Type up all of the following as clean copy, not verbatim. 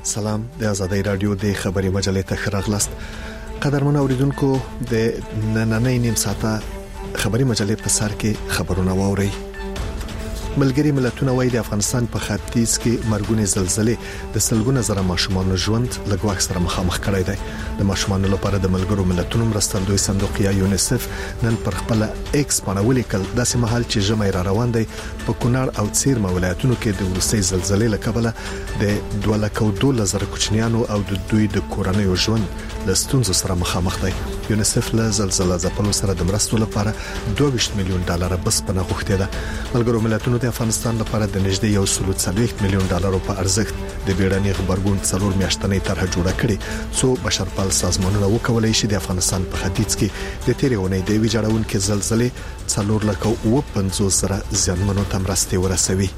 سلام د آزادۍ رادیو د خبري مجلې ته راغلاست. قدرمن اوریدونکو د نننۍ نیم ساعته خبري مجلې په سر کې خبرونه واوري. ملګری ملتونه وايي د افغانستان په ختیځ کې مرګونې زلزلې د سلګونه زره ماشومان ژوند لګواک سره مخامخ کړی دی. د ماشومان لپاره د ملګرو ملتونو مرستندوی صندوق یا یونیسف نن پر خپل ایکس باندې ولیکل داسې مهال چې ژمي را روان دی په کونړ او څیرمه ولایتونو کې د وروستۍ زلزلې له کبله د 212,000 کوچنیانو او د دوی د کورنیو ژوند له ستونزو سره مخامخ دی. یونیسف له زلزلې ځپلو سره د مرستو لپاره $22 میلیون بسپنه غوښتې ده. ملګرو ملتونو د افغانستان لپاره د نږدې $140 میلیون په ارزښت د بیړني خبرګون 4 میاشتنۍ طرحه جوړه کړې څو بشرپال سازمانونه وکولای شي د افغانستان په ختیځ کې د تیرې اونۍ د ویجاړونکو زلزلې 450,000 ځانمنو ته مرستې ورسوي.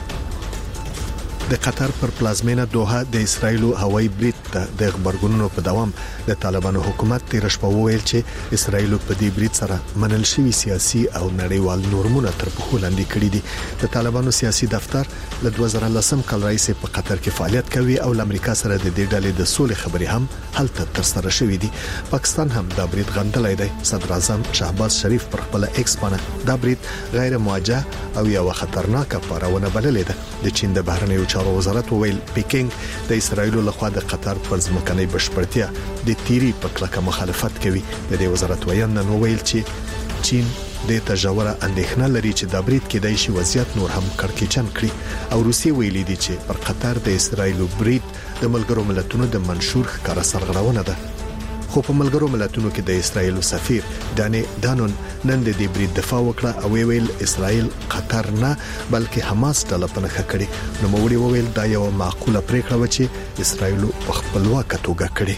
د قطر پر پلازمینه دوحه د اسرایل هوایي برید ته د خبرګونونو په دوام د طالبانو حکومت تیر شپه وویل چې اسرایل په دې برید سره منل شوی سیاسي او نړیوال نورمونه تر پښو لاندې کړی دي. د طالبانو سیاسي دفتر له 2010 کال راځي په قطر کې فعالیت کوي او د امریکا سره د دې ډلې د سولې خبرې هم هلته تر سره شوې دي. پاکستان هم دا برید غندلای دی. صدر اعظم شهباز شریف پر خپل ایکس باندې دا برید غیر موجه او یو خطرناکه پارونه بللې ده. د چین د بهرنیو چارو وزارت ویل پیکینګ د اسرایل لخوا د قطر پر ځمکنۍ بشپړتیا د تیری په کلکه مخالفت کوي. د دې وزارت ویان نن ویل چې چین د تجاوره اندېښنه لري چې د برید کې د شي وضعیت نور هم کړکېچن کړي او روسیه ویلي دي چې پر قطر د اسرایل برید د ملګرو ملتونو د منشور ښکارا سرغړونه ده. خو په ملګرو ملتونو کې د اسرایل سفیر دانون نن د دې برید دفاع وکړه او ویل اسرایل قطر نه بلکې حماس ډله پنهخه کړي. نو موږ ویل دا یو معقوله پریکړه و چې اسرایل په خپلواک توګه کړي.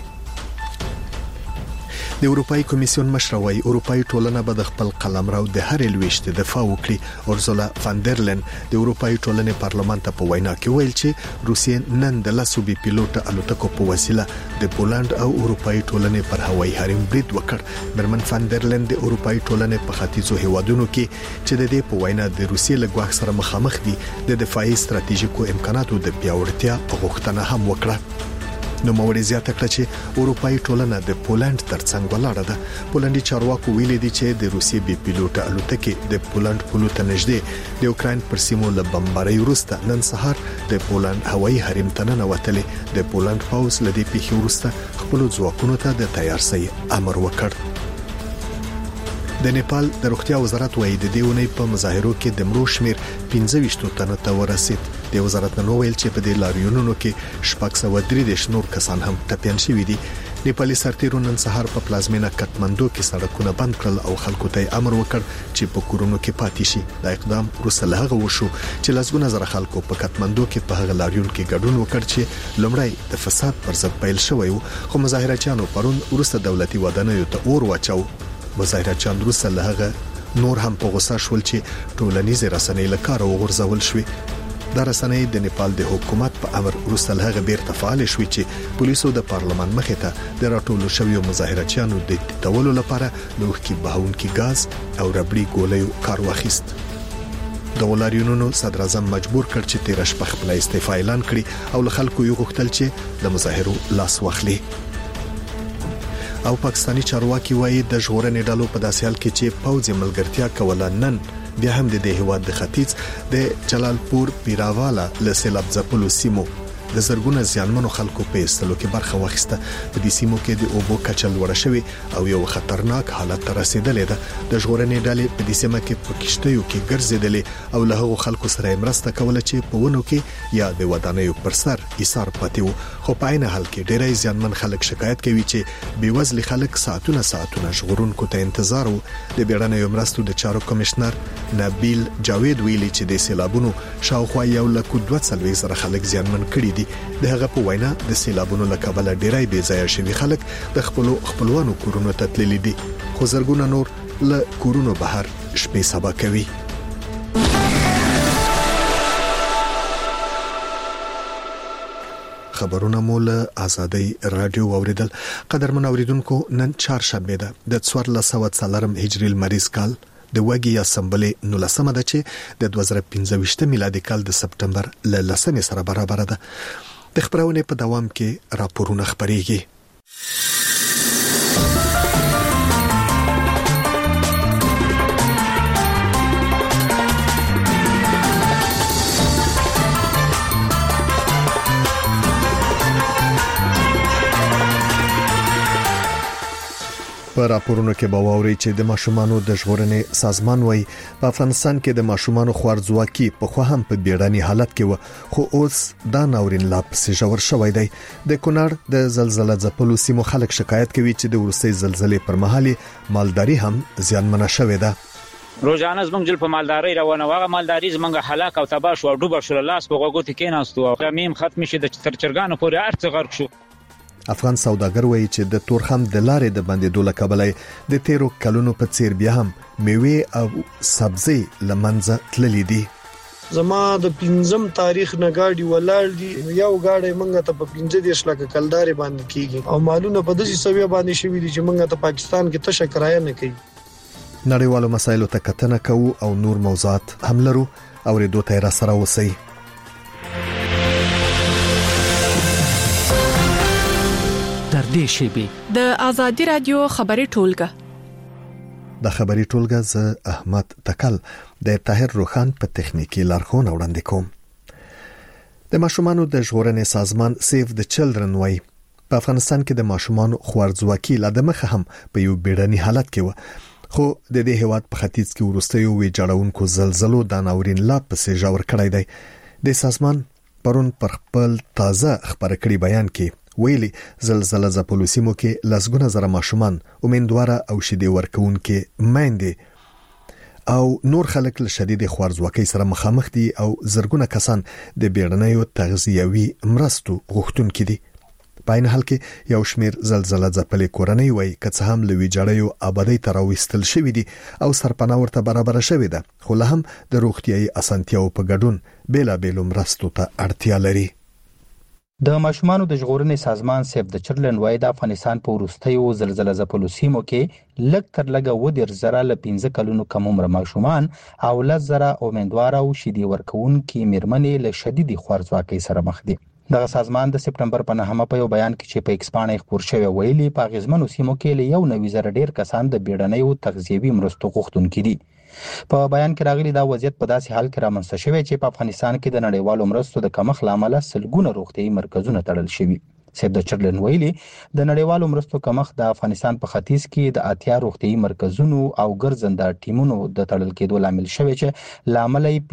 د اروپאי کمیسیون مشر وايي اروپאי ټولنه به د خپل قلمرو د هر لويشت دفاع وکړي. اورزولا فاندرلن د اروپאי ټولنې پارلمان ته په وینا کې ویل چې روسیه نن د لاسو بي پیلوټ الوتکو په وسیله د پولند او اروپאי ټولنې پر هوایي حریم برید وکړ. برمن فاندرلن د اروپאי ټولنې په ختیځو هیوادونو کې چې د دې په وینا د روسیې له ګواښ سره مخامخ دي د دفاعي ستراتیژیکو امکاناتو د پیاوړتیا غوښتنه هم وکړه. نو موري زیاته کړ چې اروپאי ټولنه د پولند ترڅنګ ولاړه ده. پولندي چارواکو ویلي دي چې د روسیې بي پیلوټ الوتکې د پولند پولوت نږدې د اوکرين پر سیمو له بمبارۍ وروسته نن سهار د پولند هوایي حریم ته ننوتلې. د پولند پولیس له دې پیښې وروسته خپل ځواکونو ته د تیارسۍ امر وکړ. د نیپال د روغتیا وزارت وايي د دیونی په مظاهرو کې د مړو شمیر 25 تنو ته ورسید. د وزارت نن ویل چې په دې لاریونونو کې 603 نور کسان هم ټپيان شوي دي. نیپالي سرتیرو نن سهار په پلازمینه کټمندو کې سړکونه بند کړل او خلکو ته امر وکړ چې په کورونو کې پاتې شي. دا اقدام وروسته له هغه وشو چې لږونه زره خلکو په کټمندو کې په هغه لاریون کې ګډون وکړ چې لومړی د فساد پر ضد پیل شوی و. خو مظاهرچیانو پرون وروسته دولتي ودانیو ته اور واچاو. مظاهرچیان وروسته له هغه نور هم په غوسه شول چې ټولنیز رسنۍ له کار وغورځول شوې. دا رسنۍ د نیپال د حکومت په امر وروسته له هغه بیرته فعال شوې چې پولیسو د پارلمان مخې ته د راټولو شویو مظاهرچیانو د تولو لپاره لوښکي بهونکي غاز او ربړي ګولۍ کار واخیست. د ولاریونونو صدر اعظم مجبور کړ چې 13 شپه خپل استعفا اعلان کړي او له خلکو یو غوښتل چې د مظاهرو لاس واخلي. او پاکستانی چارواکي وایي د ژغورنې ډلو په داسې حال کې چې پوځي ملګرتیا کوله نن بیا هم د هیواد د ختیځ د جلالپور پیراوالا له سیلاب ځپلو سیمو د زرګونه ځانمنو خلکو په استلو کې برخه واخیسته. په دې سیمو کې د اوبو کچه لوړه شوې او یو خطرناک حالت ته رسیدلې ده. د ژغورنې ډلې په دې سیمه کې په کشتیو کې ګرځېدلې او له هغو خلکو سره مرسته کوله چې په ونو کې یا د ودانیو پر سر ایثار پاتې وو. خو په عین حال کې ډېری ځانمن خلک شکایت کوي چې بیوزلي خلک ساعتونه ژغورونکو ته انتظار وو. د بیړنیو مرستو د چارو کمشنر نبیل جاوید ویلي چې د سیلابونو شاوخوا 1,200,000 خلک ځانمن کړي دي. د هغه په وینا د سیلابونو له کبله ډېری بې ځایه شوي خلک د خپلوانو کورونو ته تللي دي. خو زرګونه نور له کورونو بهر شپې سبا کوي. خبرونه مول آزادۍ رادیو اوریدل. قدرمن اوریدونکو نن چهارشنبه ده د 1440 هجری المریض کال د وګي اسمبلی 19 ده چې د 2015 میلادي کال د سپټمبر ل 10 سره برابر ده. د خبرونې په دوام کې راپورونه خبريږي. په راپورونو کې به واوري چې د ماشومانو د ژغورنې سازمان وایي په افغانستان کې د ماشومانو خوارځواکي په خو هم په بیړني حالت کې و، خو اوس دا ناورین لا پسې ژور شوی دی. د کونړ د زلزلې ځپلو سیمو خلک شکایت کوي چې د ورستۍ زلزلې پر مهال مالداري هم زیانمنه شوې ده. روزانه زمونږ جل په مالداري روانه واغه مالداري زمونږ هلاک او تباہ شو، ډوب شو، لاس په غوګو کې کېناستو او میم ختم شي د چرچرګانو پورې ارڅ غرق شو. افغان سوداګر وایي چې د تورخم د لارې د بندیدو له کبله د تیرو کلونو په څیر بیا هم میوه او سبزی لمنځه تللې دي. زما د 5م تاریخ نه گاډي ولاړ دي، یو گاډي منګه ته په 15 لکه کلداري باندې کیږي او مالونه په داسې سویه باندې شوی دي چې منګه ته پاکستان کې تشه کرایه نه کوي. نړیوالو مسایلو ته کتنه کوو او نور موضوعات هم لرو او ریډو ته را سره وسی. د آزادی رادیو خبري ټولګه د خبري ټولګه ز احمد تکل د طاهر روخان په تخنیکی لارښوونه وړاندې کوم. د ماشومانو د ژغورنې سازمان سیف د چلډرن وای په افغانستان کې د ماشومانو خوارځواکي لا د مخه هم په یو بیړني حالت کې و، خو د دې هیواد په ختیځ کې ورستیو وی جوړونکو زلزلو د ناورین لا پسې ژور کړی دی. د سازمان پرون پر خپل تازه خبر کړي بیان کې ویلي زلزلہ ځپلو سیمو کې لسګونه زره ماشومان، امیندواره او شیدې ورکوونکې میندې او نور خلک له شدید خوارځواکۍ سره مخامخ دي او زرګونه کسان د بیړنیو تغذیوي مرستو غوښتونکي دي. په عین حال کې یو شمیر زلزلہ ځپلې کورنۍ وایي که څه هم له ویجاړیو آبادی ته راوستل شوې دي او سرپناه ورته برابر شوې ده، خو له هم د روغتیايي اسانتیاو په ګډون بیلابېلو مرستو ته اړتیا لري. د ماشومانو د ژغورنې سازمان سیف د چلډرن وای د افغانستان په وروستیو زلزلې ځپلو سیمو کې لږ تر لږه 10,000 له 15 کلونو کم عمر ماشومان او 10,000 امیندواره او شیدې ورکوونکي میرمنې له شدید خوارځواکۍ سره مخ دي. دغه سازمان د سپټمبر په 9 په یو بیان کې چې په ایکس باندې خبر شوی ویلي په غزمنو سیمو کې له 1,000 ډیر کسان د بیړنیو تغذیوي مرستو غوښتونکي دي. په بیان کې راغلي دا وضعیت په داسې حال کې رامنځته شوی چې په افغانستان کې د نړیوالو مرستو د کمښت لامل سلګونه روغتیايي مرکزونه تړل شوي. سیف د چلډرن ویلي د نړیوالو مرستو کمښت د افغانستان په ختیځ کې د 80 روغتیايي مرکزونو او ګرځنده ټیمونو د تړل کېدو لامل شوی چې لامل یې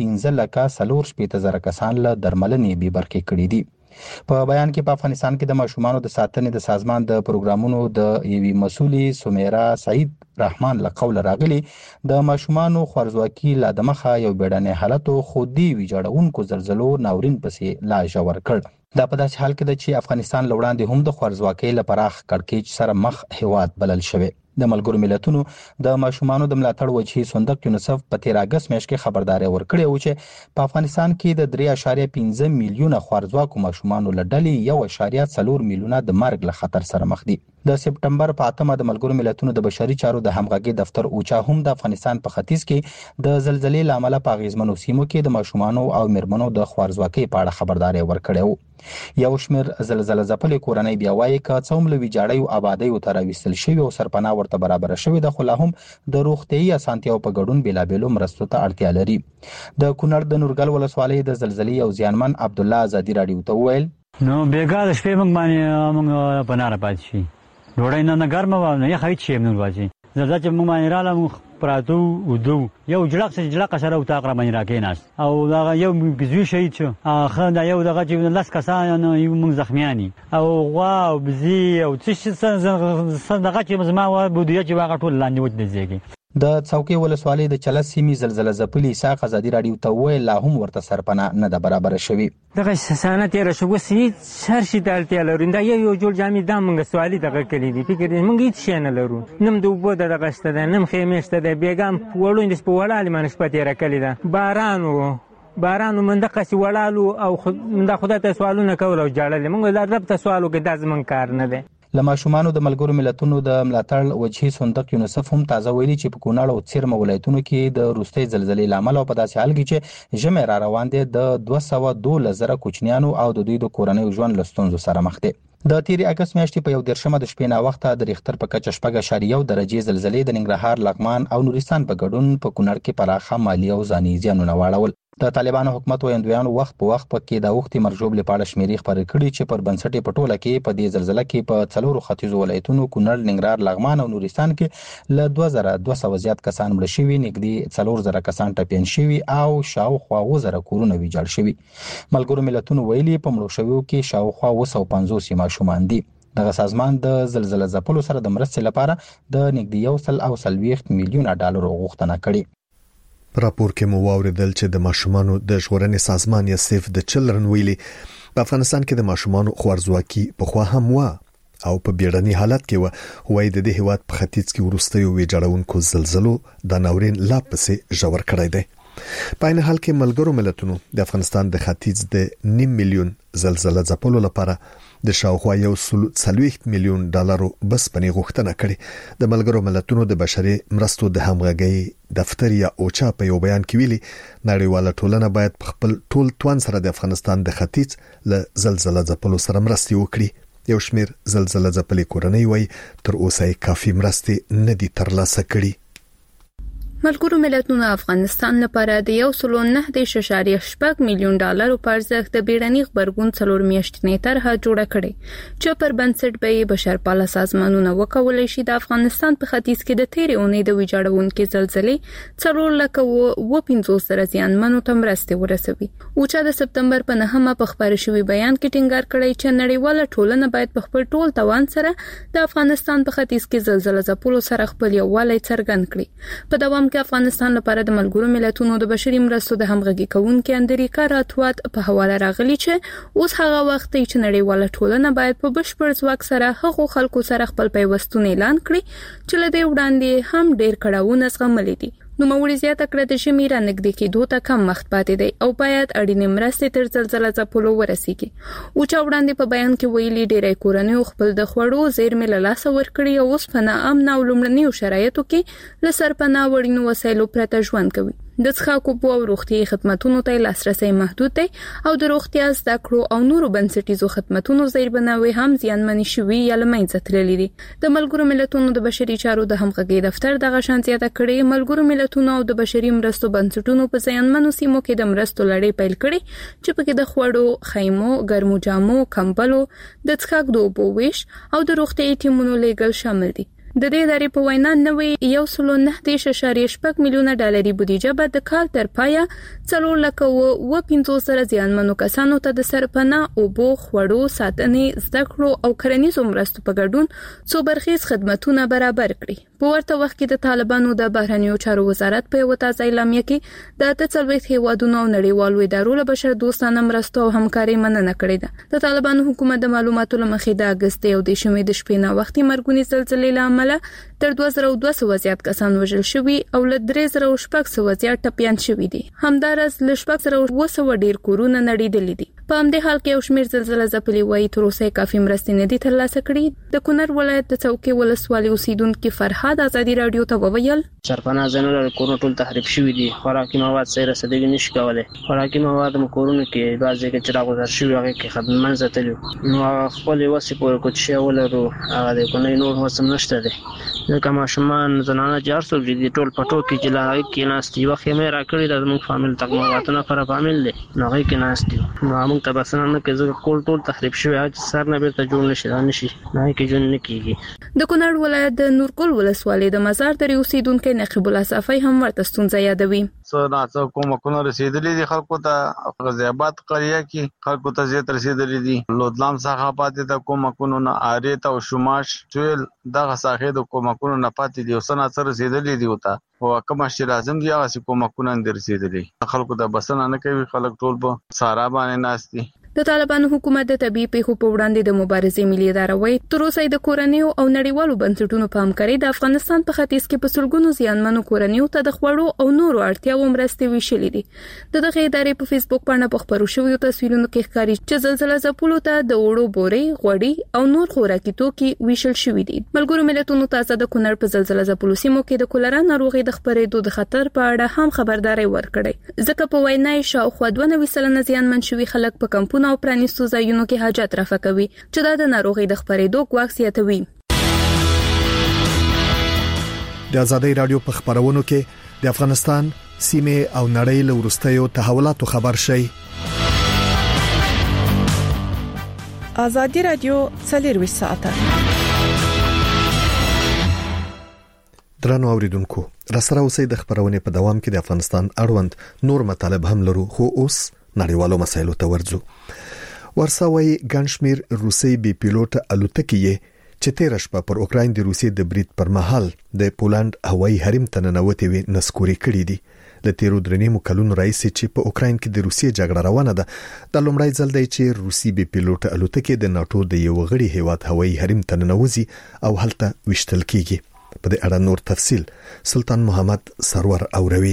15,400,000 کسان له درملنې بې برخې کړي دي. په بیان کې په افغانستان کې د ماشومانو د ساتنې د سازمان د پروګرامونو د یوې مسؤلې سمیرا سعید رحمان له قوله راغلي د ماشومانو خوارځواکي لا د مخه یو بیړنی حالت خو دی ویجاړونکو زلزلو ناورین پسې لا ژور کړ. دا په داسې حال کې ده چې افغانستان لوړاندې هم د خوارځواکۍ له پراخ کړکېچ سره مخ هیواد بلل شوی. د ملګرو ملتونو د ماشومانو د ملاتړ وجهي صندوق یونیسف په 13 اگست میاشت کې خبرداري ورکړې و چې په افغانستان کې د 3.5 میلیونه خوارځواکو ماشومانو له ډلې 1.4 میلیونه د مرګ له خطر سره مخ دي. د سپټمبر په 8 د ملګرو ملتونو د بشري چارو د همغږي دفتر اوچا هم د افغانستان په ختیځ کې د زلزلې لامل په غیزمنو سیمو کې د ماشومانو او میرمنو د خوارځواکۍ په اړه خبرداري ورکړې و. یو شمیر زلزلہ ځپلې کورنۍ بیا وایي که څه هم له ویجاړیو آبادیو ته راوستل شوي او سرپناه ورته برابر شوې ده، خو لا هم د روغتیايي اسانتیاو په ګډون بیلابېلو مرستو ته اړتیا لري. د کونړ د نورګل ولسوالۍ د زلزلې یو زیانمن عبدالله آزادي راډیو ته وویل نو بیګا د شپې موږ باندې بناره پاتې شي، ډوډۍ نه ګرمه وه نه یخه هېڅ شی هم نه ورځي. زلزله چې موږ باندې راغله موږ پراتو ودو یو جړق سره اتاق را باندې راکېناست او دغه یو بزوی شهید شو، ښه دا یو دغه چې 10 کسان یو موږ زخمیان او غوا او بزي او څه دغه چې زما بودیه چې هغه ټول لاندې ودرېږي. د څوکۍ ولسوالۍ د چلس سیمې زلزله ځپلي اسحاق آزادي راډیو ته وویل لا هم ورته سرپناه نه ده برابره شوې. دغه سانه تېره شوه، اوس هېڅ هر شي ته اړتیا لرو. دا یو جوړ جامې دا موږ سوالي دغه کلي دي، فکر دی موږ هېڅ شی نه لرو، نم د اوبو د دغه شته ده، نم خیمې شته ده، بېګا وړوندې په وړه عالمانه شپه تېره کلې ده، باران من دقسې وړالو او دا خدای ته سوالونه کول او جاړل. موږ دا رب ته سوال وکړو، دا زموږ کار نه دی. له ماشومانو د ملګرو ملتونو د ملاتړ وجهي صندوق یونیسف هم تازه ویلي چې په کونړ او څیرمه ولایتونو کې د وروستۍ زلزلې لامل او په داسې حال کې چې ژمی را روان دي د 212,000 کوچنیانو او د دوی د کورنۍ ژوند له ستونزو سره مخ دي. د تیری اگست میاشتې په 1 د شپې نا وخت د ریختر په کچه 4.1 درجه زلزلې د ننګرهار، لغمان او نورستان په ګډون په کونړ کې پراخه مالی او ځاني زیانونه واړول. د طالبانو حکومت ویاندویانو وخت په وخت پکې د وختي مرجوب لپاره شمیرې خبرې کړي چې پر بنسټ په ټوله کې په دې زلزلې کې په 4 ختیځو ولایتونو کونړ، ننګرهار، لغمان او نورستان کې له 2200 زیات کسان مړ شوي، نږدې 4000 کسان ټپیان شوي او شاوخوا 1000 کورونه ویجاړ شوي. ملګرو ملتونو ویلي په مړو شویو کې شاوخوا 250 ماشومان دي. دغه سازمان د زلزلې ځپلو سره د مرستې لپاره د نږدې 1.1 میلیون ډالر غوښتنه کړې. راپور کې مو واوریدل چې د ماشومانو د ژغورنې سازمان یا سیف د چلډرن ویلي په افغانستان کې د ماشومانو خوارزواکي په خوا هم و او په بیړني حالت کې و. وای د دې هیواد په ختیځ کې ورستیو ویجاړونکو زلزلو د ناورین لا پسې ژور کړی دی. په این حال کې ملګرو ملتونو د افغانستان د ختیځ د 9 میلیون زلزلې ځپلو لپاره د شاوخوا 1.3 میلیون ډالرو بسپنې غوښتنه کړې. د ملګرو ملتونو د بشري مرستو د همغږي دفتر یا اوچا په یو بیان کې ویلي نړیواله ټولنه باید په خپل ټول توان سره د افغانستان د ختیځ له زلزلې ځپلو سره مرستې وکړي. یو شمیر زلزلې ځپلې کورنۍ وای تر اوسه کافي مرستې نه دي ترلاسه کړي. ملګرو ملتونو افغانستان لپاره د 1.9 میلیون ډالرو په ارزښت د بیړني خبرګون 4 میاشتنې طرحه جوړه کړې چې پر بنسټ به بشرپاله سازمانونه وکولای شي د افغانستان په ختیځ کې د تیرې اونۍ د ویجاړونکو زلزلې 4,15,000 زیانمنو ته مرستې ورسوي. اوچا د سپتمبر په 9مه په خبري شوی بیان کې ټینګار کړی چې نړیواله ټولنه باید په خپل ټول توان سره د افغانستان په ختیځ کې زلزلې ځپلو سره خپل یووالی څرګند کړي. په دوام کې افغانستان لپاره د ملګرو ملتونو د بشري مرستو د همغږي کوونکو اندریکا راتوات په حواله راغلي چې اوس هغه وخت چې نړیواله ټولنه باید په بشپړ ځواک سره هغو خلکو سره خپل پیوستون اعلان کړي چې له دې وړاندې هم ډېر کړهونه زغملي دي. نو موري زیاته کړه د شمیره نږدې کېدو ته کم وخت پاتې دی او باید اړینې مرستې تر زلزلې ځپلو ورسیږي. او چا وړاندې په بیان کې ویلي ډېرې کورنۍ خپل د خوړو زیرمې له لاسه ورکړي او اوس په ناامن او لومړنیو شرایطو کې له سرپناه وړینو وسایلو پرته ژوند کوي. د څښاک اوبو او روغتي خدماتونو ته لاسرسي محدود دی او د روغتیا زده کړو او نورو بنسټیزو خدماتونو زیربناوي هم زیانمنې شوي یا له منځه تللي دي. د ملګرو ملتونو د بشري چارو د همغږي دفتر دغه شان زیاته کړې ملګرو ملتونو او د بشري مرستو بنسټونو په زیانمنو سیمو کې د مرستو لړۍ پیل کړي چې پکې د خوړو، خیمو، ګرمو جامو، کمبلو، د څښاک د اوبو ویش او د روغتي ټیمونو لیږل شامل دي. د دې ادارې په وینا نوې 1.9 میلیون ډالري بودیجه به د کال تر پایه 4,15,000 زیانمنو کسانو ته د سرپناه، اوبو، خوړو، ساتنې، زده کړو او کرنیزو مرستو په ګډون څو برخیز خدماتونه برابر کړي. په ورته وخت کې د طالبانو د بهرنیو چارو وزارت په یو تازه اعلامیه کې د 43 هیوادونو او نړیوالو ادارو له بشر دوستانه مرستو او همکارۍ مننه کړې ده. د طالبانو حکومت د معلوماتو لمخې د اگست یو د شمې د شپې نه وختي مرګونی زلزلې لامل تر 2200 زیات کسان وژل شوي او له 3600 زیات ټپیان شوي دي. همدارس له 600 ډیر کورونه نړیدلي دي. په همدې حال کې یو شمېر زلزلې ځپلي وایي تر اوسه کافي مرستې نه دي ترلاسه کړي. د کونړ ولایت د څوکۍ ولسوالۍ اوسیدونکو فرهاد ازادي رادیو ته وویل سرپناه ځایونه کورونه ټول تخریب شوي دي. خوراکي مواد سره رسیدګي نشي کولای. خوراکي مواد مو کورونه کې بعضې کې چې راغوځر شوي هغه کې خدمت منځته نو خپل وسې پورې کوچ ولرو هغه د کونې نور وسم نشته دي. ځکه ماشومان زنانه جار سو دي ټول پټو کې چې لاغي کې ناستي وخت یې را کړی د موږ فامیل تک مواتنه پر فامیل دي نو هغه کې ناستي نو موږ ته بس نه کې ځکه کول ټول تخریب شوی چې سر نه بیرته جوړ نشي نشي نه کې جون نه کیږي. د کونړ ولایت د نورګل ولسوالۍ د مزار درې اوسیدونکو نقیب الله صافی هم ورته ستونزه یادوي. څه کومه کونه رسیدلې دي خلکو ته غزي آباد قريه کې خلکو ته زیات رسیدلې دي. لودلام څخه پاتې د کومه کونه نه اریت او شماش چول دغه ساخه د کومه کونه نه پاتې دي او سنا سره رسیدلې دي وته او کوم شي لازم دي هغه کومه کونه نه رسیدلې. خلکو ته بسنه نه کوي. خلک ټول په سارا باندې ناشتي. د طالبانو حکومت د طبي پیښو په وړاندې د مبارزې ملي اداره وایي تر اوسه د کورنیو او نړیوالو بنسټونو په همکارۍ د افغانستان په ختیځ کې په سلګونو زیانمنو کورنیو ته د خوړو او نورو اړتیاوو مرستې ویشلې دي. دغه ادارې په فیسبوک باندې په خبرو شویو تصویرونو کې ښکاري چې زلزلہ ځپلو ته د وړو بورې، غوړي او نور خوراکي توکي ویشل شوي دي. ملګرو ملتونو تازه د کونړ په زلزلہ ځپلو سیمو کې د کولرا ناروغي د خپرېدو د خطر په اړه هم خبرداري ورکړې. ځکه په وینا یې شاوخوا 92% زیانمن شوي خلک په کمپونو او پرانیستو ځایونو کې حاجت رفع کوي چې دا د ناروغي د خپرېدو ګواښ زیاتوي. د ازادۍ رادیو په خبرونو کې د افغانستان سیمه او نړۍ له وروستیو تحولاتو خبر شي. ازادي رادیو 24 ساعته. درنو اوریدونکو، راسره اوسئ. د خبرونې په دوام کې د افغانستان اړوند نور مطالب هم لرو، خو اوس نړیوالو مسایلو ته ورځو. ورساوي ګنشمیر روسي بي پيلوټ الوتکې چې تیر شپه پر اوکراین د روسي د برید پر مهال د پولند هوایي حریم ته ننوتې وي نسکوري کړې دي. د تیرو درنیمو کلونو راځي چې په اوکراین کې د روسي جګړه روانه ده. د لومړی ځل دی چې روسي بي پيلوټ الوتکې د ناتو د یو غړي هیواد هوایي حریم ته ننوځي او هلته وشتل کیږي. په دې اړه نور تفصيل سلطان محمد سرور اوروي.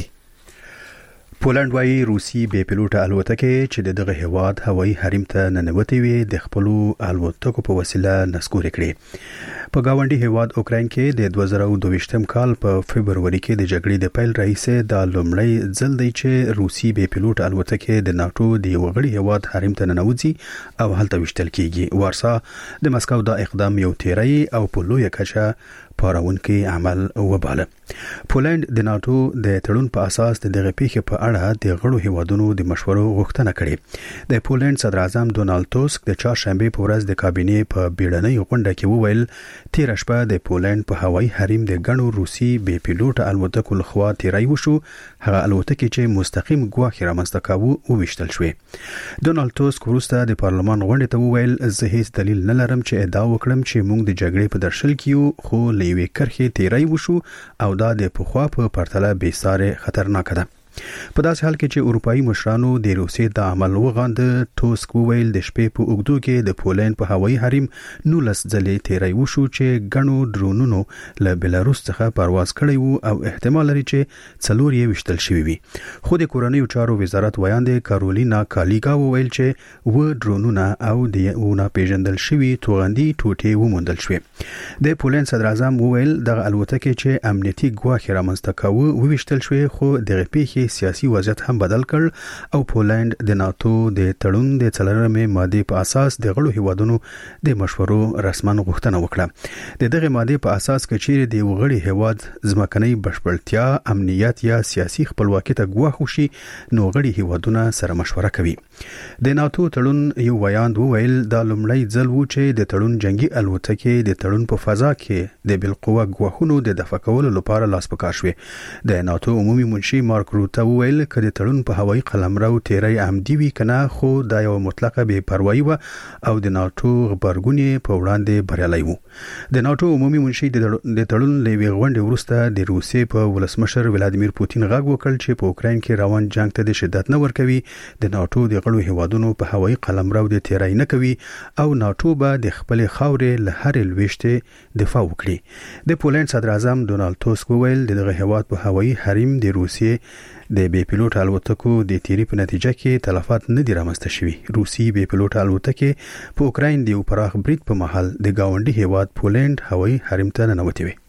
پولند وايي روسي بي پيلوټ الوتکې چې دغه هواد هوایي حریم ته ننوتې وي د خپل الوتکو په وسیله نسکور کړي. په گاونډي هواد اوکراین کې د 2022م کال په فبرवरी کې د جګړې د پیل راهیسه د لومړی ځل دی چې روسي بي پيلوټ الوتکې د ناتو د یو غړي هواد حریم ته ننوځي او هلته وشتل کیږي. وارسا د مسکو دا اقدام یو تیری او په لوی کچه پارونکي عمل وباله. پولند د ناتو د تړون په اساس د دغه پیښې په اړه د غړو هیوادونو د مشورو غوښتنه کړې. د پولند صدر اعظم ډونالد توسک د چهارشنبه په ورځ د کابینې په بیړنۍ غونډه کې وویل تیر شپه د پولند په هوایي حریم د غنو روسي بي پيلوټ الوتکو لخوا تیری وشو. هغه الوتکې چې مستقیم ګواښ رامنځته کاوه وویشتل شوې. ډونالد توسک وروسته د پارلمان غونډې ته وویل زه هیڅ دلیل نه لرم چې ادعا وکړم چې موږ د جګړې په درشل کې خو لیوي کرخې تیری وشو او دا د پخوا په پرتله به ساره خطرناک ده. په داسې حال کې چې اروپאי مشرانو د روسیې د عمل وغاند توسک ویل د شپې په اوګدو کې د پولند په هوایي حریم 19 ځلې تیری وشو چې غنو ډرونونو له بلاروس څخه پرواز کړی وو او احتمال لري چې څلور یې وشتل شوی وي. خو د کورنیو چارو وزارت ویاند کارولینا کالیګا وویل چې و ډرونونه او د یونا پیژندل شوی توغندي ټوټې وموندل شوې. د پولند صدر اعظم وویل دغه الوتکې چې امنیتي ګواښ رامنځته کاوه وویشتل شوې خو دغه پیښې سیاسي وضعیت هم بدل کړ او پولند د ناتو د تړون د 4مې ماده په اساس د غړو هیوادونو د مشورو رسمن غوښتنه وکړه. د دغه ماده په اساس کچېر د غړي هیواد ځمکنۍ بشپړتیا، امنیت یا سیاسي خپلواکي ته ګواښ وشي نو غړي هیوادونه سره مشوره کوي. د ناتو تړون یو ویاند وویل دا لومړی ځل و چې د تړون جنگي الوتکې د تړون په فضا کې د بالقوه ګواښونو د دفع کولو لپاره لاس پکار شوې. د ناتو عمومي منشي مارک روته وویل کله تړون په هوایي قلمرو تیری عمدي وی کنه خو دا یو مطلقه بے پروايي و او د ناتو خبرګونې په وړاندې بریالي وو. د ناتو عمومي منشي د تړون لوي غونډې وروسته د روسیې په ولسمشر ولادیمیر پوتین غږ وکړ چې په اوکراین کې روان جنگ ته د شدت نه ورکوي. د ناتو د غړو هیوادونو په هوایي قلمرو د تیری نه کوي او ناتو به د خپل خاورې له هر لويشته دفاع وکړي. د پولند صدر اعظم ډونالد توسک ویل دغه هیواد په هوایي حریم د روسیې د بي پيلوټ الوتکو د تیری په نتیجه کې تلفات نه دي رامنځته شوي. روسي بي پيلوټ الوتکې په اوکراین د یو پراخ برید په محل د گاونډي هیواد پولند هوایي حریم ته ننوتې وي.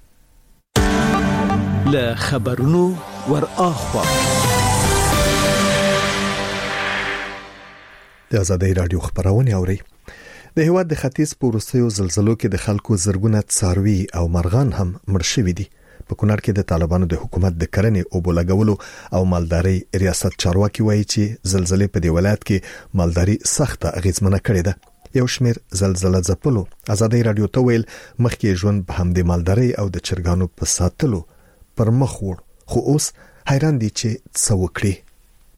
له خبرونو ور اخوا د ازادۍ رادیو خبرونه اوري. د هیواد د ختیځ په وروستیو زلزلو کې د خلکو زرګونه څاروي او مرغان هم مړ شوي دي. په کونړ کې د طالبانو د حکومت د کرنې او بولګولو او مالداري ریاست چارواکي وایي چې زلزلې په دی ولایت کې مالداري سخته اغیزمنه کړې ده. یو شمیر زلزلہ ځپلو ازادۍ رادیو ته ویل مخکې ژوند په همدې مالداري او د چرګانو په ساتلو پر مخ وړ، خو اوس حیران دي چې څه وکړي.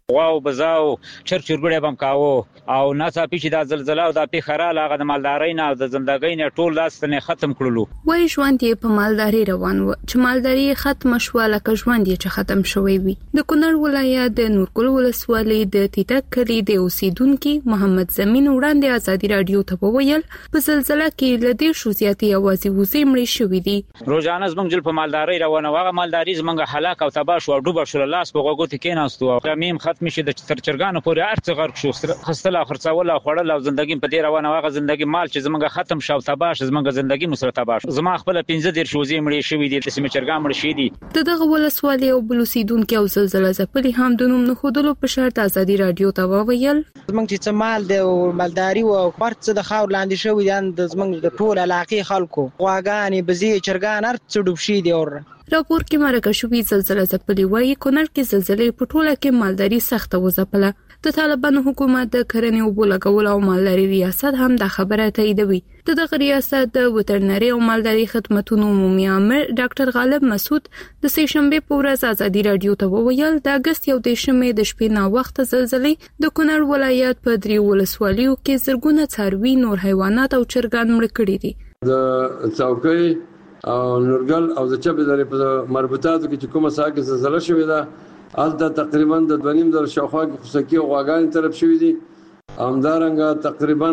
واو بزاو چرچرګړې بم کاوه او ناڅاپي چې د زلزلہ او د پیخراله هغه د مالدارۍ نه د زندګۍ نه ټول لاستنه ختم کړلو. وای ژوند یې په مالداري روان و چې مالداري ختم شو لکه ژوند یې چې ختم شوی وي. د کونړ ولایت د نورګل ولسوالۍ د تیتک کلی د اوسیدونکو محمد زمین وړاندې ازادي رادیو ته وویل په زلزلہ کې لدې شو زیاتې اوازې وزې مړې شوې دي. روزانه زمونږ جل په مالدارۍ روانه واغه مالداري زمونږ هلاک او تباہ شو ډوب شو لاس په غوګو ته کېناستو او میم ختم شي د چرچرګانو پورې ارڅ غرق شو خستله خرڅول او خړل او ژوندۍ په دې روانه واغه ژوندۍ مال چې زمونږ ختم شو تباہ شو زمونږ ژوندۍ مسره تباہ شو زما خپل 15 شوزې مړې شوې دي چې چرګان مړ شي دي. دغه ولسوالۍ او بلوسیدونکو او زلزلہ ځپلي هم د نوم نه خودلو په شرط ازادي رادیو ته وویل زمونږ چې مال د مالداري او خرڅ د خاور لاندې شوی دي د زمونږ د ټول علاقې خلکو غواګانې بزی چرګان ارڅ ډوب شي دي. اور راپور کې مرکه شوې زلزلہ ځپلي وایي کونړ کې زلزلې په ټوله کې مالداري سخته وځپله. د طالبانو حکومت د کرنې او بولګول او مالداري ریاست هم د خبره تاییدوي. دغه ریاست د وترنري او مالداري خدماتو عمومي امر ډاکټر غالب مسعود د سه شنبه په ورځ ازادي رادیو ته وویل د اگست 1 د شپې نا وخت زلزلې د کونړ ولایت په درې ولسوالیو کې زرګونه څاروي نور حیوانات او چرګان مړ کړي دي. د څوکۍ او نورګل او د چبې درې په مربوطاتو کې کومه ساکه زلزلہ شوې ده الته تقریبا د 2.5 شاوخوا کې خصکی او غواګان طرف شوې دي. همدارنګه تقریبا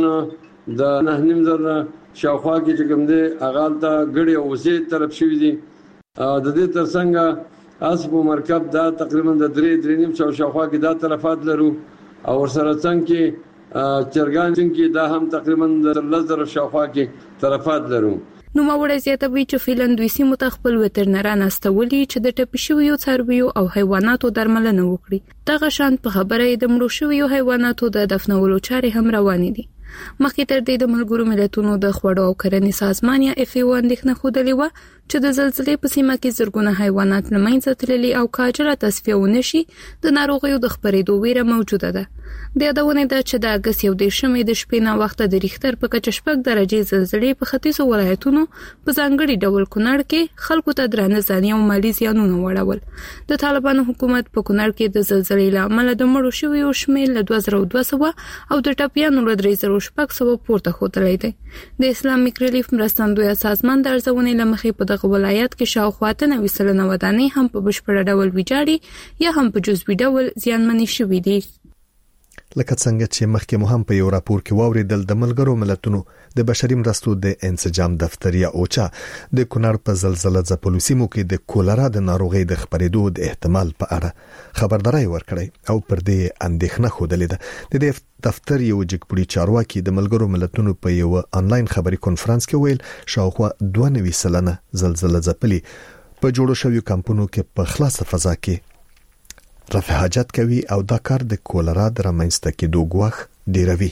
د 9.5 شاوخوا کې چې کوم دي اغالته غړي او وسې طرف شوې دي. د دې ترڅنګ اسب مرکب دا تقریبا د 3.5 شاوخوا کې دا طرفات لرو او ورسره څنګه کې چرګان چې دا هم تقریبا د 10 شاوخوا کې طرفات لرو. نو موري زیاتوي چې فیلن دوی سیمو ته خپل وترنران استولي چې د ټپي شویو څارویو او حیواناتو درملنه وکړي. دغه شان په خبره د مړو شویو حیواناتو د دفنولو چارې هم روانې دي. مخکې تر دې د ملګرو ملتونو د خوړو او کرنې سازمان یا FAO اندېښنه خوده و چې د زلزلې په سیمه کې زرګونه حیوانات لمنځه تللي او کاجره تصفیه ونشي د ناروغیو د خپرېدو ویره موجوده ده. د یادونه ده چې د اگست 1 د شپې نا وخت د ریختر په کچه 6 درجه زلزلې په ختیځو ولایتونو په ځانګړي ډول کونړ کې خلکو ته درانه ځاني او مالی زیانونه وړول. د طالبانو حکومت په کونړ کې د زلزلې لامل د مړو شویو شمېر له 2200 او د ټپيانو له 3600 پورته خوتلی دی. د اسلامي ریلیف مرستندوی سازمان د ارزونې لمخې په دغه ولایت کې شاوخوا 90% ودانۍ هم په بشپړ ډول ویجاړي یا هم په جزوي ډول زیانمنې شوې دي. لکه څنګه چې مخکې مو هم په یو راپور کې واوریدل د ملګرو ملتونو د بشري مرستو د انسجام دفتر یا اوچا د کونړ په زلزلہ ځپلو سیمو کې د کولرا د ناروغۍ د خپرېدو د احتمال په اړه خبرداري ورکړې او پر دې اندېښنه خوده لیده. د دې دفتر یو جګپړي چارواکي د ملګرو ملتونو په یو انلاین خبري کانفرنس کې ویل شاوخوا 92 سلنه زلزلہ ځپلي په جوړو شویو کمپونو کې په خلاصه فضا کې رفع حاجت کوي او دا کار د کولرا د رامنځته کېدو ګواښ ډیروي.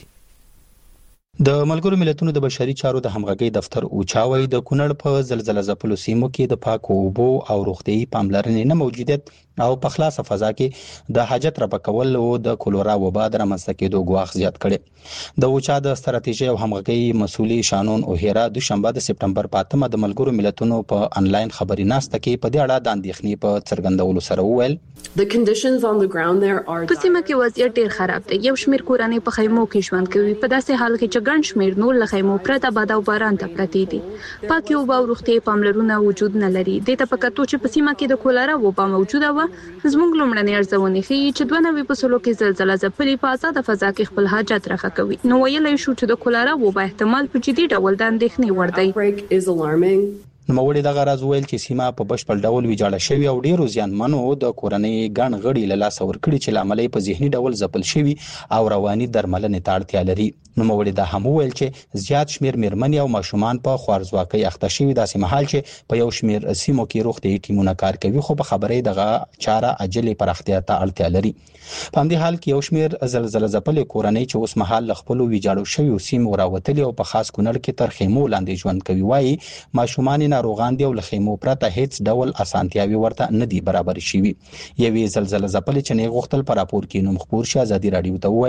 د ملګرو ملتونو د بشري چارو د همغږي دفتر اوچاوي د کونړ په زلزلہ ځپلو سیمو کې د پاکو اوبو او روغتيي پاملرنې نه موجودیت او په خلاصه فضا کې د حاجت رفع کول او د کولرا وبا د رامنځته کېدو ګواښ زیات کړي. د اوچا د ستراتیژي او همغږي مسؤلي شانون اوهرا د شنبه د سپټمبر 5 د ملګرو ملتونو په انلاین خبري ناسته کې په دې اړه د اندېښنې په څرګندولو سره وویل The conditions on the ground there are په سیمه کې وضعیت ډیر خراب دی. یو شمیر کورنۍ په خیمو کې ژوند کوي په داسې حال کې چې ګڼ شمیر نور له خیمو پرته باد او باران ته پراته دي. پاکي اوبه او روغتي پاملرونه وجود نه لري. د ته پکاتو چې په سیمه کې د کولرا وبا موجوده و زموږ لومړنۍ ارزونه ښیي چې 92% کې زلزلہ ځپلي په آزاد فضا کې خپل حاجت رفع کوي. نو ویلای شو چې د کولرا وبا احتمال په جدي ډول د اندېښنې وړ دی. نوموړي دغه راز ویل چې سیمه په بشپړ ډول ویجاړه شوی او ډیرو زیانمنو د کورنۍ ګڼ غړي له لاس ورکړي چې لامل په ذهني ډول ځپل شوی او رواني درملنې ته اړتیا لري. نوموړي دا هم ویل چې زیات شمیر میرمنې او ماشومان په خوارزواکۍ اخته شوی داسې مهال چې په یو شمیر سیمو کې روغتي ټیمونه کار کوي خو په خبرې دغه چاره عاجله پراختیا ته اړتیا لري. په همدې حال کې یو شمیر زلزلہ ځپلې کورنۍ چې اوس مهال له خپل ویجاړو شوی سیمو راوتلي او په خاص کونړ کې تر خیمو لاندې ژوند کوي وایي ماشومان ناروغان دي او له خیمو پرته هیڅ ډول اسانتیاوي ورته نه دي برابر شوي. یوې زلزلہ ځپلې چې نه غوښتل پر راپور کې نوم خپور شي ازادي رادیو ته ویل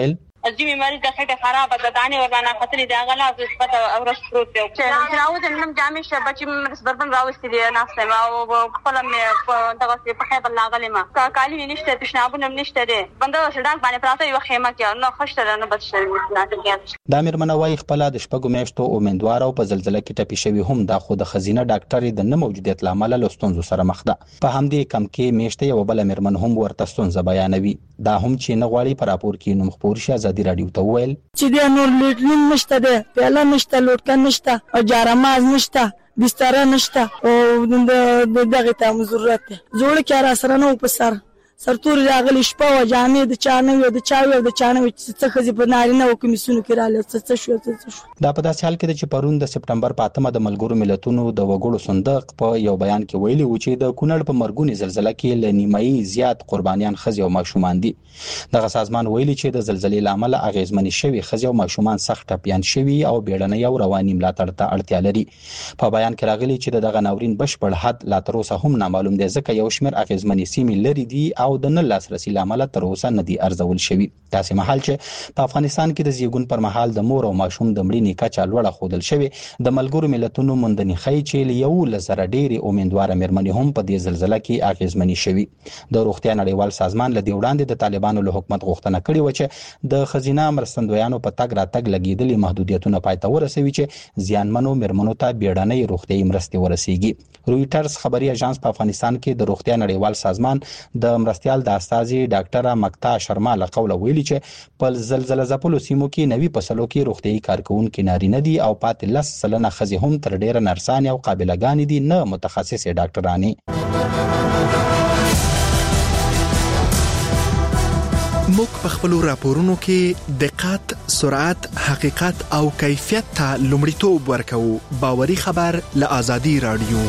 ځینې مریض د خټه خراب ده دانه ورنه خطرې دی هغه لا پته اورس پروت دی چې راوځم نم جامې شه بچي مې بربن راوستي دي ناسته ما او خپل مې دغه په خیبر لاغلی ما کالی نشته تشنابونه نشته دي بنده شډان باندې پراته یو خیمه کې نو خوشته نه بچي د امرمنه وای خپل د شپږو میاشتو امیدوار او په زلزلہ کې ټپي شوی هم د خود خزینه ډاکټر د نه موجودیت لامل له ستونزو سره مخ ده په همدې کم کې میشته یو بل امرمن هم ورته ستونزه بیانوي دا هم چې نه غواړي پر راپور کې نو مخبر شي ازادي رادیو ته ویل چې د نور لیټرین نشته ده پیاله نشته لوټکا نشته او جارماز نشته بستر نشته او دغه ته ضرورت جوړ کې را سره نو په سرتور راغلی شپه و جامې د چانه یو د چاوي د چانه څه خزي په نارینه او کمیسونو کې رااله څه شو دا په داسې حال کې چې پرون د سپټمبر په 8 د ملګرو ملتونو د وګړو صندوق په یو بیان کې ویلي و چې د کونړ په مرګونی زلزلہ کې ل نیمایي زیات قربانیان خزي او ماشومان دي دغه سازمان ویلي چې د زلزلې لامل اغیزمنې شوی خزي او ماشومان سخت ټپيان شوی او بیړنۍ او رواني ملاتړ ته اړتیا لري په بیان کې راغلي چې دغه ناورین بشپړ حد لا تر اوسه هم نامعلوم دی ځکه یو شمېر اغیزمنې سیمې لري دي او د نه لاسرسي لامل تر اوسه ندي ارزول شوی تاسو مهال چې په افغانستان کې د زیګون پر مهال د مور او ماشوم د مړینې کچه لوړه خودل شوی د ملګرو ملتونو مندني خی چې یو لزر ډېری امیدوار مېرمنې هم په دې زلزلہ کې اغیزمنې شوی د روغتیا نړیوال سازمان له وړاندې د طالبانو له حکومت غوښتنه کړې و چې د خزینه مرستندویانو په تګ راتګ لګیدلي محدودیتونه پای ته ورسوي چې زیانمنو مېرمنو ته بیړنۍ روغتیايي مرستې ورسیږي رويټرز خبري اژانس په افغانستان کې د روغتیا نړیوال سازمان د مرستيال د استاذي ډاکټر مکتا شرما له قوله ویلي چې په زلزلہ ځپلو سیمو کې نوي فصلو کې روغتيايي کارکونکو نارینه دي او پاتې 10 سلنه خزي هم تر ډیره نرسان او قابلګان دي نه متخصص ډاکټرانی موږ په خپل راپورونو کې دقت، سرعت، حقیقت او کیفیت ته لومړیتوب ورکوو. باوري خبر له آزادي رادیو.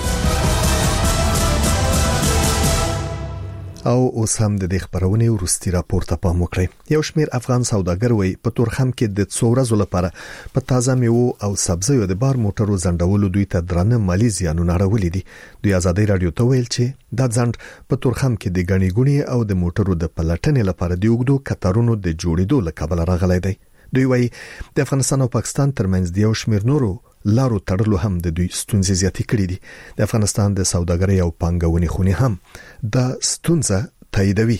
او اوس هم د خبرونې ورستي راپور ته پام وکړئ. یو شمېر افغان سوداګر وای په تورخم کې د څورزو لپاره په تازه میوه او سبزیو د بار موټرو زندولو دوی ته درنه مالی زیانونه راولي دي. دوی آزادي رادیو ته ویل چې دا ځند په تورخم کې د غنی ګونی او د موټرو د پلټنې لپاره د یوګدو کتارونو د جوړېدو لپاره راغلی دی. دوی وای د افغانستان او پاکستان ترمنځ د یو شمېر نورو لارو تړلو هم د دوی ستونزې زیاتې کړې دي. د افغانستان د سوداګرۍ او پانګونې خونې هم د ستونزه تاییدوي.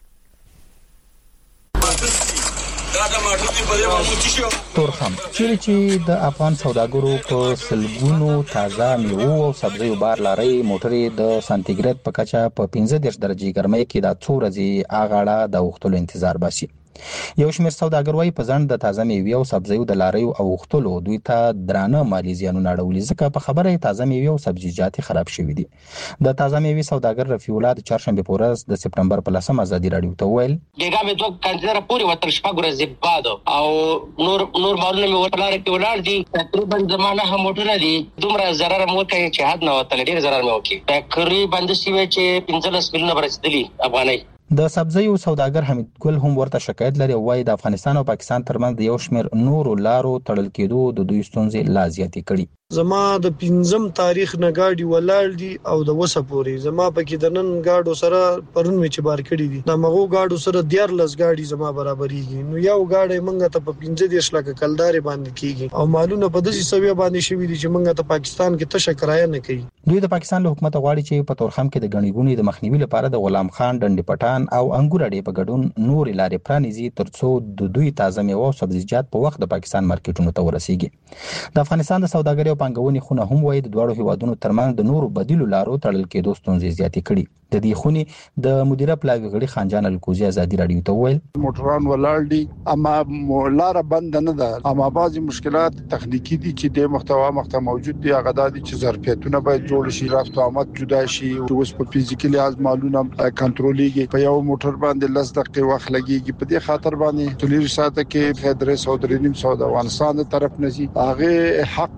تورخم چې د افغان سوداګرو په سلګونو تازه میوه او سبزیو بار لاري موټرې د سانتیګریډ په کچه په 15 درجه ګرمۍ کې د څو ورځې اغاړه د وختلو انتظار باسي. یو شمېر سوداګر وایي په ځند د تازه میوه او سبزیو د لاریو او وختلو دوی ته درانه مالی زیانونه اړولي ځکه په خبره تازه میوه او سبزیجات خراب شوي دي. د تازه میوه سوداګر رفیع الله د چهارشنبه په ورځ د سپټمبر په 10 آزادي رادیو ته ویل دغه دوه کنځره پوری وتر شپه ورځې بعد او نور مارونه مې ورلاره کې ولاړ دي تقریبا زمانه هم موټر دي دومره zarar مو کوي چې حد نه وتل ډیر zarar مې وکي تقریبا د سیمه چې 15 ملیونه برسېدلی افغاني. د سبزیو سوداګر حمید ګل هم ورته شکایت لري وایي د افغانستان او پاکستان ترمنځ د یو شمېر نورو لارو تړل کېدو د دوی ستونزې لا زیاتې کړي. زما د 5م تاریخ نه گاډي ولاړ دي او د وسه پوري زما پکې د نن گاډو سره پرون می چې بار کړی دي د مغو گاډو سره 14 گاډي زما برابرېږي. نو یو گاډي منګه ته په 15 لکه کلدارې باندې کیږي او مالونه په داسې سویه باندې شوی دي چې منګه ته پاکستان کې تشه کرایه نه کوي. دوی د پاکستان له حکومت غواړي چې په تورخم کې د غنیګونی د مخنیوي لپاره د غلام خان ډنډ پټان او انګور اډې په ګډون نور لارې پرانیزي ترڅو د دوی تازه میوه او سبزیجات په وخت د پاکستان مارکیټونو ته ورسیږي. د افغانستان د سوداګرۍ او پانګونې خونه هم وایي د دوړو هیوادونو ترمنځ د نورو بدیلو لارو تړل کېدو ستونزې زیاتې کړي. د دې خونې د مدیره پلاوی غړي خانجان الکوزی آزادي رادیو ته ویل موټران ولاړ دي اما لار بند نه ده اما بعضی مشکلات تخنیکی دي چې د محتوا موجود دي هغه د چې ظرفیتونه باید جوړ شي رفت او آمد جدا شي او اوس په فزیکلی از معلومه کنټرولېږي په یو موټر باندې 10 دقیقې وخت لګيږي په دې خاطر باندې 3 ساعته کې فدرس او درنیم سود افغانستان طرف نشي هغه حق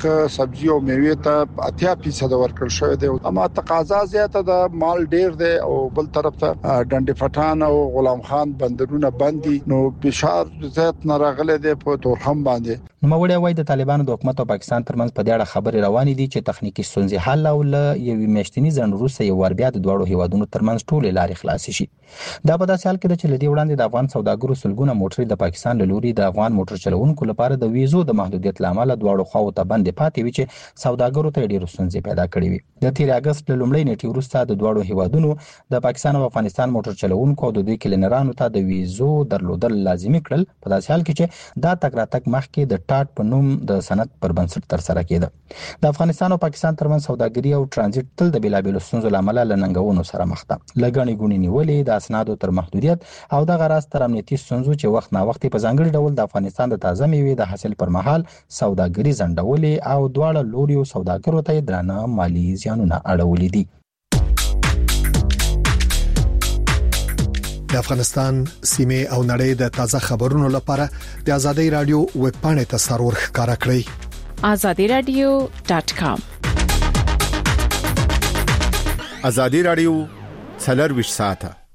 سبزی او میوه ته 80% ورکړل شوی دی. اما تقاضا زیاته ده، مال ډیر دی او بل طرف ته ډنډ فټان او غلام خان بندرونه بندي، نو بشار زیات نه راغله دی په تورخم باندې. نوموړی وايي د طالبانو د حکومت او پاکستان ترمنځ په دې اړه خبرې روانې دي چې تخنیکی ستونزې حل او له یوې میاشتني ځنډ وروسته یو ور بیا د دوړو هیوادونو ترمنځ ټولې لارې خلاصې شي. دا په داسې حال کې ده چې لدی وړاندې د افغان سوداګرو سلګونه موټرې د پاکستان له لوري د افغان موټر چلوونکو لپاره د ویزو د محدودیت لامل دوړو خواو ته بندې پاتې وي چې سوداګرو ته ډېر ستونزې پیدا کړې وي. د 13 اگست له لومړۍ نیټې وروسته د دوړو هیوادونو د پاکستان او افغانستان موټر چلوونکو او د دوی کلینرانو ته د ویزو درلودل لازمي کړل، په داسې حال کې چې دا تګ راتګ مخکې د ټاټ په نوم د سند پر بنسټ تر سره کېده. د افغانستان او پاکستان ترمنځ سوداګري او ترانزیت تل د بیلابېلو ستونزو لامل له ننګونو سره مخ ده. لګڼې ګونې نیولې، د اسنادو تر محدودیت او د غراس تر امنیتي ستونزو چې وخت نا وخت په ځانګړي ډول د افغانستان د تازه میوې د حاصل پر مهال سوداګري ځنډولې او دواړه لوري سوداګرو ته درانه مالی زیانونه اړولې دي. د افغانستان سیمه او نړۍ د تازه خبرونو لپاره د ازادي رادیو ویب پاڼې ته سرور ښکارا کړئ. azadiradio.com. ازادي رادیو 24 ساعته